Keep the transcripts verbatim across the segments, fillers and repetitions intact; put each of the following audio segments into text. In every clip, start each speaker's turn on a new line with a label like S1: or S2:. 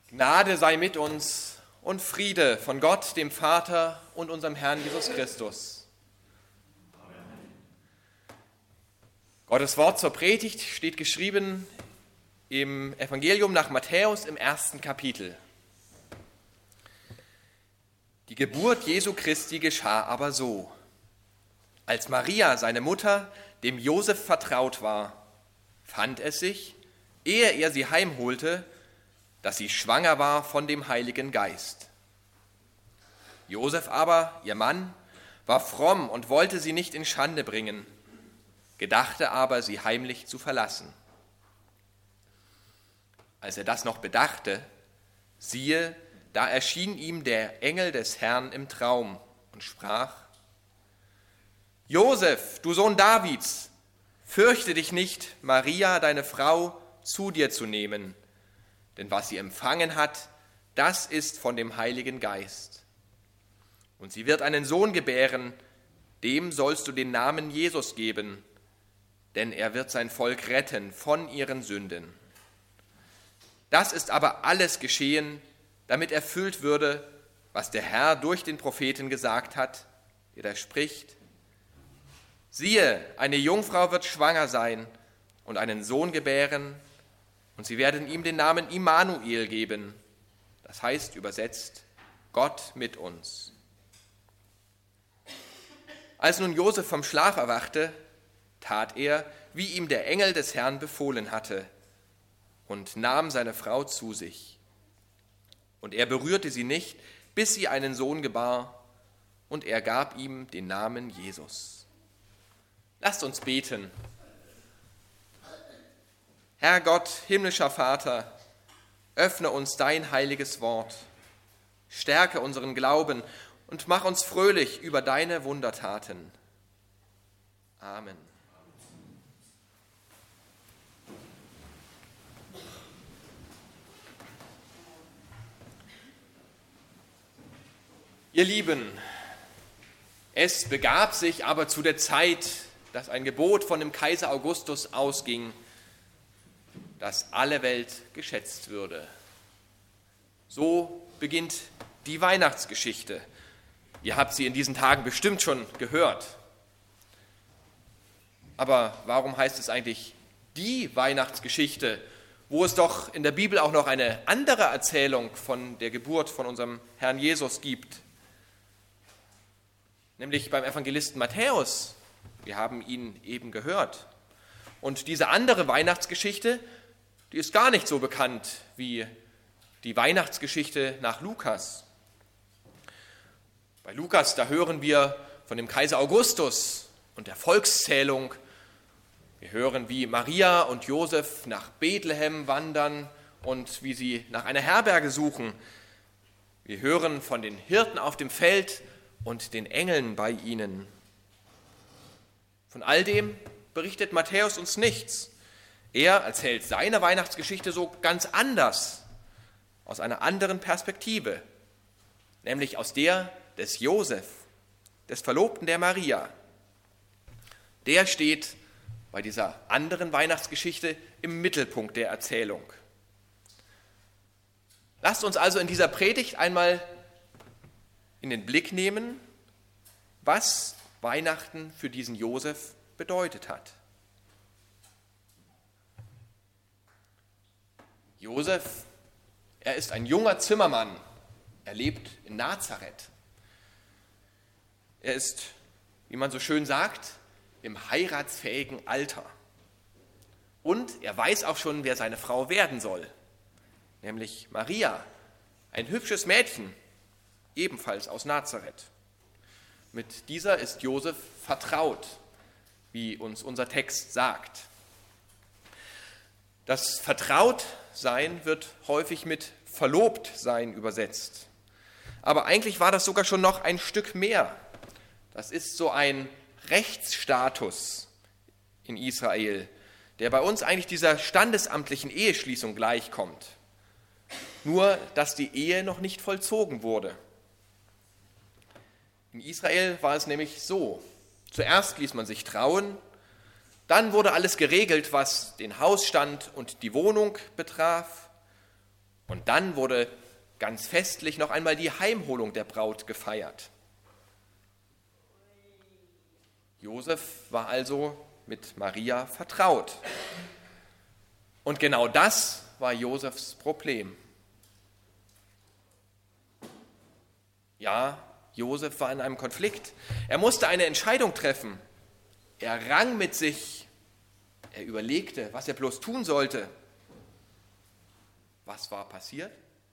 S1: Gnade sei mit uns und Friede von Gott, dem Vater und unserem Herrn Jesus Christus. Amen. Gottes Wort zur Predigt steht geschrieben im Evangelium nach Matthäus im ersten Kapitel. Die Geburt Jesu Christi geschah aber so: Als Maria, seine Mutter, dem Josef vertraut war, fand es sich, ehe er sie heimholte, dass sie schwanger war von dem Heiligen Geist. Josef aber, ihr Mann, war fromm und wollte sie nicht in Schande bringen, gedachte aber, sie heimlich zu verlassen. Als er das noch bedachte, siehe, da erschien ihm der Engel des Herrn im Traum und sprach: Josef, du Sohn Davids, fürchte dich nicht, Maria, deine Frau, zu dir zu nehmen, denn was sie empfangen hat, das ist von dem Heiligen Geist. Und sie wird einen Sohn gebären, dem sollst du den Namen Jesus geben, denn er wird sein Volk retten von ihren Sünden. Das ist aber alles geschehen, damit erfüllt würde, was der Herr durch den Propheten gesagt hat, der da spricht: Siehe, eine Jungfrau wird schwanger sein und einen Sohn gebären, und sie werden ihm den Namen Immanuel geben, das heißt übersetzt Gott mit uns. Als nun Josef vom Schlaf erwachte, tat er, wie ihm der Engel des Herrn befohlen hatte, und nahm seine Frau zu sich. Und er berührte sie nicht, bis sie einen Sohn gebar, und er gab ihm den Namen Jesus. Lasst uns beten. Herr Gott, himmlischer Vater, öffne uns dein heiliges Wort, stärke unseren Glauben und mach uns fröhlich über deine Wundertaten. Amen. Ihr Lieben, es begab sich aber zu der Zeit, dass ein Gebot von dem Kaiser Augustus ausging, dass alle Welt geschätzt würde. So beginnt die Weihnachtsgeschichte. Ihr habt sie in diesen Tagen bestimmt schon gehört. Aber warum heißt es eigentlich die Weihnachtsgeschichte, wo es doch in der Bibel auch noch eine andere Erzählung von der Geburt von unserem Herrn Jesus gibt? Nämlich beim Evangelisten Matthäus. Wir haben ihn eben gehört. Und diese andere Weihnachtsgeschichte, die ist gar nicht so bekannt wie die Weihnachtsgeschichte nach Lukas. Bei Lukas, da hören wir von dem Kaiser Augustus und der Volkszählung. Wir hören, wie Maria und Josef nach Bethlehem wandern und wie sie nach einer Herberge suchen. Wir hören von den Hirten auf dem Feld und den Engeln bei ihnen. Von all dem berichtet Matthäus uns nichts. Er erzählt seine Weihnachtsgeschichte so ganz anders, aus einer anderen Perspektive, nämlich aus der des Josef, des Verlobten der Maria. Der steht bei dieser anderen Weihnachtsgeschichte im Mittelpunkt der Erzählung. Lasst uns also in dieser Predigt einmal in den Blick nehmen, was Weihnachten für diesen Josef bedeutet hat. Josef, er ist ein junger Zimmermann. Er lebt in Nazareth. Er ist, wie man so schön sagt, im heiratsfähigen Alter. Und er weiß auch schon, wer seine Frau werden soll, nämlich Maria, ein hübsches Mädchen, ebenfalls aus Nazareth. Mit dieser ist Josef vertraut, wie uns unser Text sagt. Das Vertrautsein wird häufig mit Verlobtsein übersetzt. Aber eigentlich war das sogar schon noch ein Stück mehr. Das ist so ein Rechtsstatus in Israel, der bei uns eigentlich dieser standesamtlichen Eheschließung gleichkommt. Nur, dass die Ehe noch nicht vollzogen wurde. In Israel war es nämlich so: Zuerst ließ man sich trauen, dann wurde alles geregelt, was den Hausstand und die Wohnung betraf. Und dann wurde ganz festlich noch einmal die Heimholung der Braut gefeiert. Josef war also mit Maria vertraut. Und genau das war Josefs Problem. Ja, Josef war in einem Konflikt. Er musste eine Entscheidung treffen. Er rang mit sich. Er überlegte, was er bloß tun sollte. Was war passiert?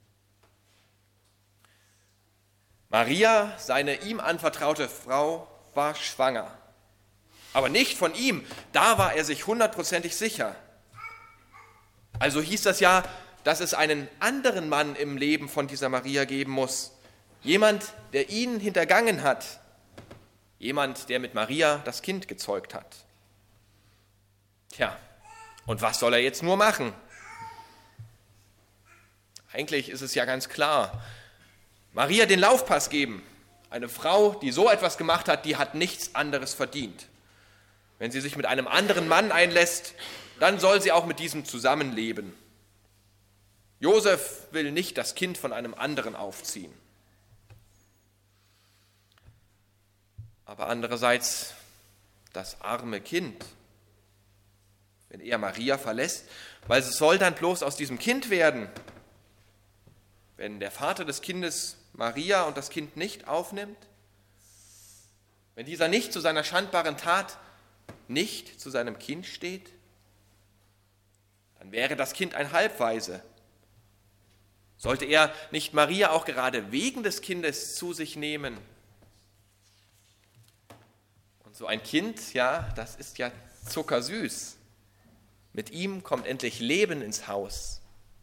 S1: Maria, seine ihm anvertraute Frau, war schwanger. Aber nicht von ihm. Da war er sich hundertprozentig sicher. Also hieß das ja, dass es einen anderen Mann im Leben von dieser Maria geben muss. Jemand, der ihn hintergangen hat. Jemand, der mit Maria das Kind gezeugt hat. Tja, und was soll er jetzt nur machen? Eigentlich ist es ja ganz klar. Maria den Laufpass geben. Eine Frau, die so etwas gemacht hat, die hat nichts anderes verdient. Wenn sie sich mit einem anderen Mann einlässt, dann soll sie auch mit diesem zusammenleben. Josef will nicht das Kind von einem anderen aufziehen. Aber andererseits das arme Kind, wenn er Maria verlässt, weil es soll dann bloß aus diesem Kind werden. Wenn der Vater des Kindes Maria und das Kind nicht aufnimmt, wenn dieser nicht zu seiner schandbaren Tat, nicht zu seinem Kind steht, dann wäre das Kind ein Halbwaise. Sollte er nicht Maria auch gerade wegen des Kindes zu sich nehmen? Und so ein Kind, ja, das ist ja zuckersüß. Mit ihm kommt endlich Leben ins Haus.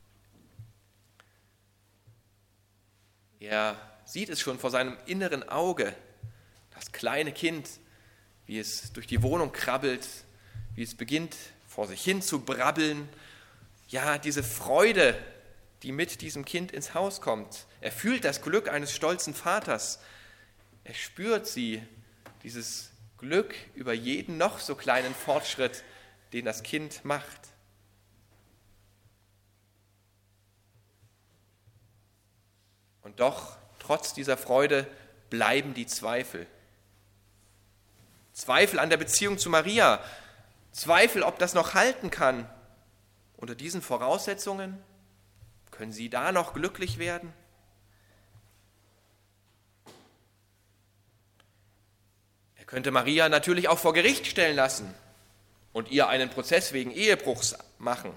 S1: Er sieht es schon vor seinem inneren Auge, das kleine Kind, wie es durch die Wohnung krabbelt, wie es beginnt, vor sich hin zu brabbeln. Ja, diese Freude, die mit diesem Kind ins Haus kommt. Er fühlt das Glück eines stolzen Vaters. Er spürt sie, dieses Glück über jeden noch so kleinen Fortschritt, den das Kind macht. Und doch, trotz dieser Freude, bleiben die Zweifel. Zweifel an der Beziehung zu Maria. Zweifel, ob das noch halten kann. Unter diesen Voraussetzungen, können Sie da noch glücklich werden? Er könnte Maria natürlich auch vor Gericht stellen lassen und ihr einen Prozess wegen Ehebruchs machen.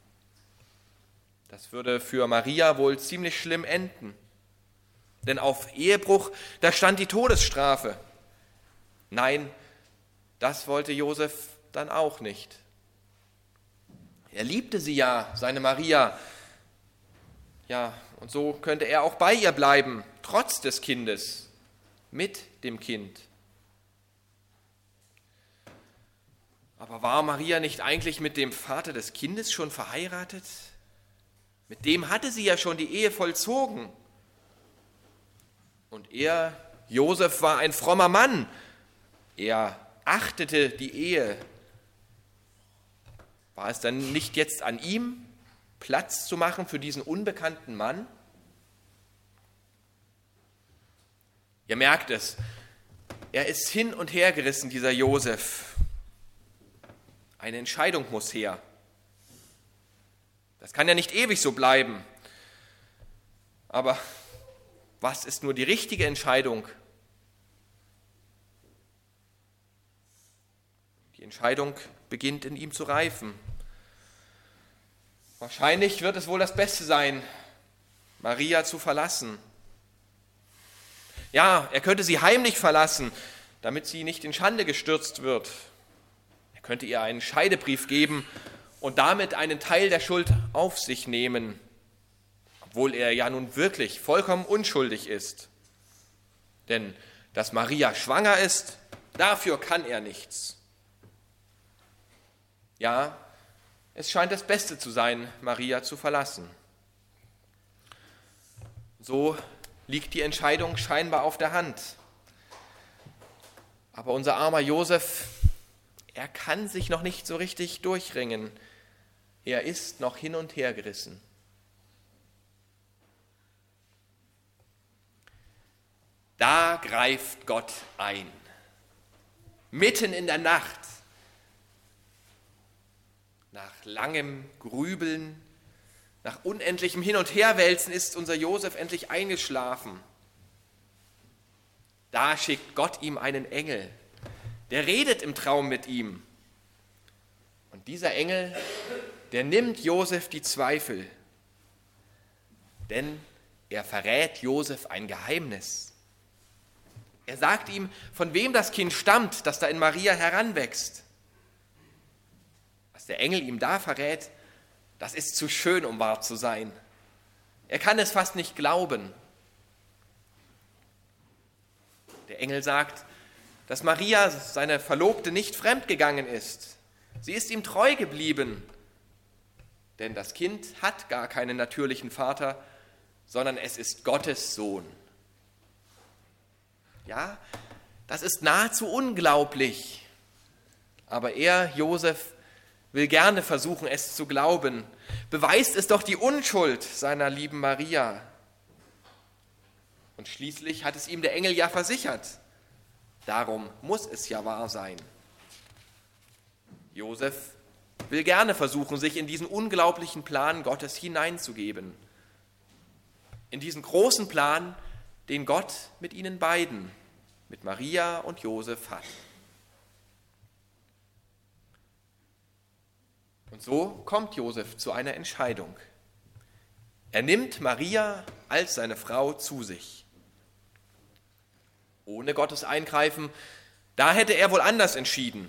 S1: Das würde für Maria wohl ziemlich schlimm enden. Denn auf Ehebruch, da stand die Todesstrafe. Nein, das wollte Josef dann auch nicht. Er liebte sie ja, seine Maria. Ja, und so könnte er auch bei ihr bleiben, trotz des Kindes, mit dem Kind. Aber war Maria nicht eigentlich mit dem Vater des Kindes schon verheiratet? Mit dem hatte sie ja schon die Ehe vollzogen. Und er, Josef, war ein frommer Mann. Er achtete die Ehe. War es dann nicht jetzt an ihm, Platz zu machen für diesen unbekannten Mann? Ihr merkt es, er ist hin und her gerissen, dieser Josef. Eine Entscheidung muss her. Das kann ja nicht ewig so bleiben. Aber was ist nur die richtige Entscheidung? Die Entscheidung beginnt in ihm zu reifen. Wahrscheinlich wird es wohl das Beste sein, Maria zu verlassen. Ja, er könnte sie heimlich verlassen, damit sie nicht in Schande gestürzt wird. Er könnte ihr einen Scheidebrief geben und damit einen Teil der Schuld auf sich nehmen, obwohl er ja nun wirklich vollkommen unschuldig ist. Denn dass Maria schwanger ist, dafür kann er nichts. Ja, es scheint das Beste zu sein, Maria zu verlassen. So liegt die Entscheidung scheinbar auf der Hand. Aber unser armer Josef, er kann sich noch nicht so richtig durchringen. Er ist noch hin und her gerissen. Da greift Gott ein. Mitten in der Nacht, nach langem Grübeln, nach unendlichem Hin- und Herwälzen ist unser Josef endlich eingeschlafen. Da schickt Gott ihm einen Engel, der redet im Traum mit ihm. Und dieser Engel, der nimmt Josef die Zweifel, denn er verrät Josef ein Geheimnis. Er sagt ihm, von wem das Kind stammt, das da in Maria heranwächst. Was der Engel ihm da verrät, das ist zu schön, um wahr zu sein. Er kann es fast nicht glauben. Der Engel sagt, dass Maria, seine Verlobte, nicht fremdgegangen ist. Sie ist ihm treu geblieben, denn das Kind hat gar keinen natürlichen Vater, sondern es ist Gottes Sohn. Ja, das ist nahezu unglaublich, aber er, Josef, will gerne versuchen, es zu glauben. Beweist es doch die Unschuld seiner lieben Maria. Und schließlich hat es ihm der Engel ja versichert. Darum muss es ja wahr sein. Josef will gerne versuchen, sich in diesen unglaublichen Plan Gottes hineinzugeben. In diesen großen Plan, den Gott mit ihnen beiden, mit Maria und Josef hat. Und so kommt Josef zu einer Entscheidung. Er nimmt Maria als seine Frau zu sich. Ohne Gottes Eingreifen, da hätte er wohl anders entschieden.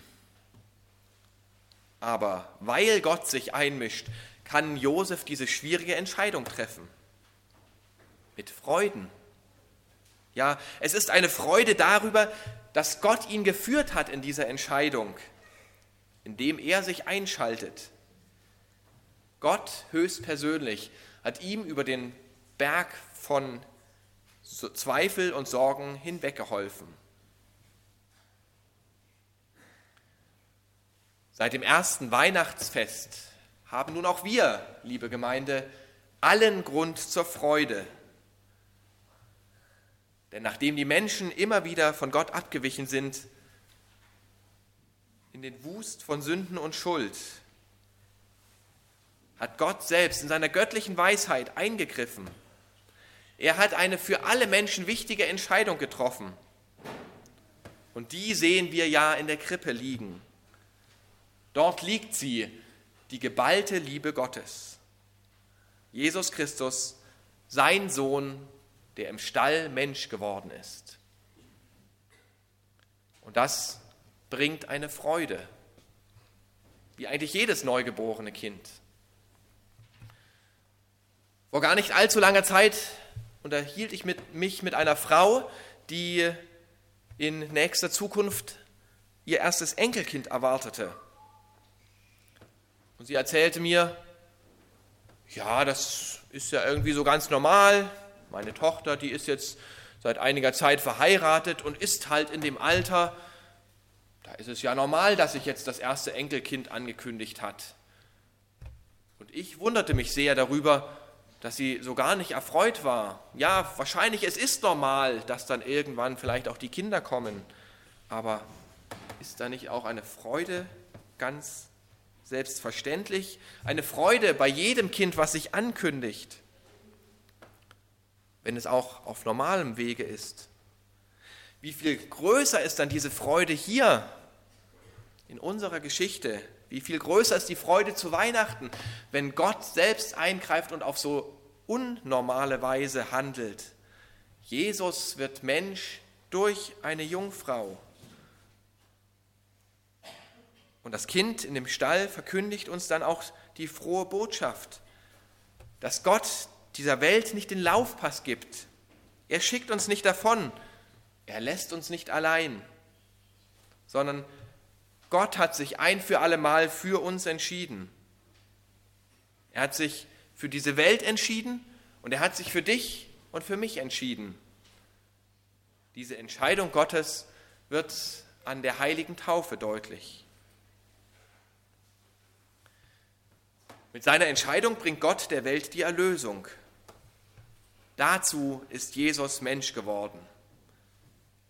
S1: Aber weil Gott sich einmischt, kann Josef diese schwierige Entscheidung treffen. Mit Freuden. Ja, es ist eine Freude darüber, dass Gott ihn geführt hat in dieser Entscheidung, indem er sich einschaltet. Gott höchstpersönlich hat ihm über den Berg von Zweifel und Sorgen hinweggeholfen. Seit dem ersten Weihnachtsfest haben nun auch wir, liebe Gemeinde, allen Grund zur Freude. Denn nachdem die Menschen immer wieder von Gott abgewichen sind, in den Wust von Sünden und Schuld, hat Gott selbst in seiner göttlichen Weisheit eingegriffen. Er hat eine für alle Menschen wichtige Entscheidung getroffen. Und die sehen wir ja in der Krippe liegen. Dort liegt sie, die geballte Liebe Gottes. Jesus Christus, sein Sohn, der im Stall Mensch geworden ist. Und das bringt eine Freude, wie eigentlich jedes neugeborene Kind. Vor gar nicht allzu langer Zeit unterhielt ich mit, mich mit einer Frau, die in nächster Zukunft ihr erstes Enkelkind erwartete. Und sie erzählte mir, ja, das ist ja irgendwie so ganz normal. Meine Tochter, die ist jetzt seit einiger Zeit verheiratet und ist halt in dem Alter, da ist es ja normal, dass sich jetzt das erste Enkelkind angekündigt hat. Und ich wunderte mich sehr darüber, dass sie so gar nicht erfreut war. Ja, wahrscheinlich, es ist normal, dass dann irgendwann vielleicht auch die Kinder kommen. Aber ist da nicht auch eine Freude ganz selbstverständlich? Eine Freude bei jedem Kind, was sich ankündigt, wenn es auch auf normalem Wege ist. Wie viel größer ist dann diese Freude hier in unserer Geschichte? Wie viel größer ist die Freude zu Weihnachten, wenn Gott selbst eingreift und auf so unnormale Weise handelt. Jesus wird Mensch durch eine Jungfrau. Und das Kind in dem Stall verkündigt uns dann auch die frohe Botschaft, dass Gott dieser Welt nicht den Laufpass gibt. Er schickt uns nicht davon, er lässt uns nicht allein, sondern Gott hat sich ein für alle Mal für uns entschieden. Er hat sich für diese Welt entschieden und er hat sich für dich und für mich entschieden. Diese Entscheidung Gottes wird an der heiligen Taufe deutlich. Mit seiner Entscheidung bringt Gott der Welt die Erlösung. Dazu ist Jesus Mensch geworden.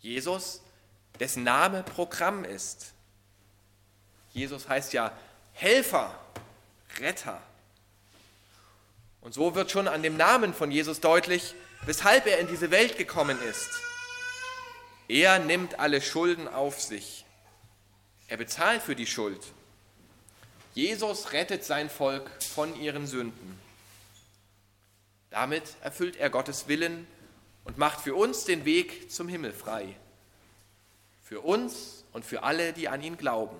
S1: Jesus, dessen Name Programm ist. Jesus heißt ja Helfer, Retter. Und so wird schon an dem Namen von Jesus deutlich, weshalb er in diese Welt gekommen ist. Er nimmt alle Schulden auf sich. Er bezahlt für die Schuld. Jesus rettet sein Volk von ihren Sünden. Damit erfüllt er Gottes Willen und macht für uns den Weg zum Himmel frei. Für uns und für alle, die an ihn glauben.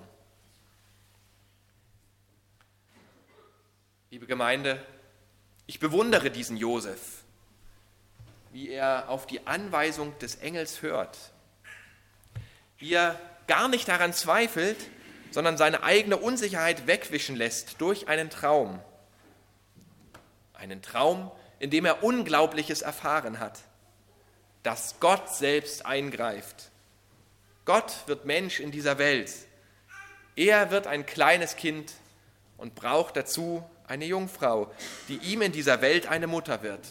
S1: Liebe Gemeinde, ich bewundere diesen Josef, wie er auf die Anweisung des Engels hört, wie er gar nicht daran zweifelt, sondern seine eigene Unsicherheit wegwischen lässt durch einen Traum. Einen Traum, in dem er Unglaubliches erfahren hat, dass Gott selbst eingreift. Gott wird Mensch in dieser Welt. Er wird ein kleines Kind und braucht dazu eine Jungfrau, die ihm in dieser Welt eine Mutter wird.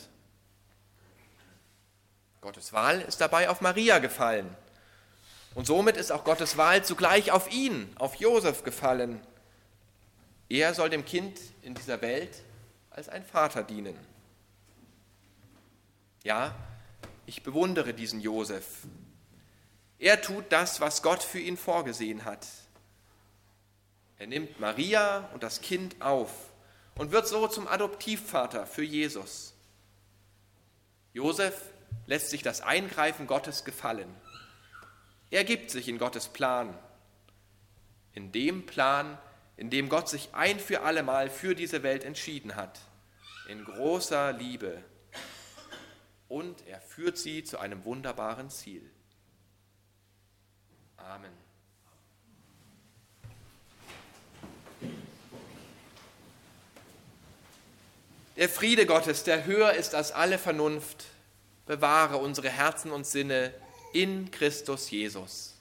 S1: Gottes Wahl ist dabei auf Maria gefallen. Und somit ist auch Gottes Wahl zugleich auf ihn, auf Josef gefallen. Er soll dem Kind in dieser Welt als ein Vater dienen. Ja, ich bewundere diesen Josef. Er tut das, was Gott für ihn vorgesehen hat. Er nimmt Maria und das Kind auf und wird so zum Adoptivvater für Jesus. Josef lässt sich das Eingreifen Gottes gefallen. Er gibt sich in Gottes Plan, in dem Plan, in dem Gott sich ein für allemal für diese Welt entschieden hat, in großer Liebe. Und er führt sie zu einem wunderbaren Ziel. Amen. Der Friede Gottes, der höher ist als alle Vernunft, bewahre unsere Herzen und Sinne in Christus Jesus.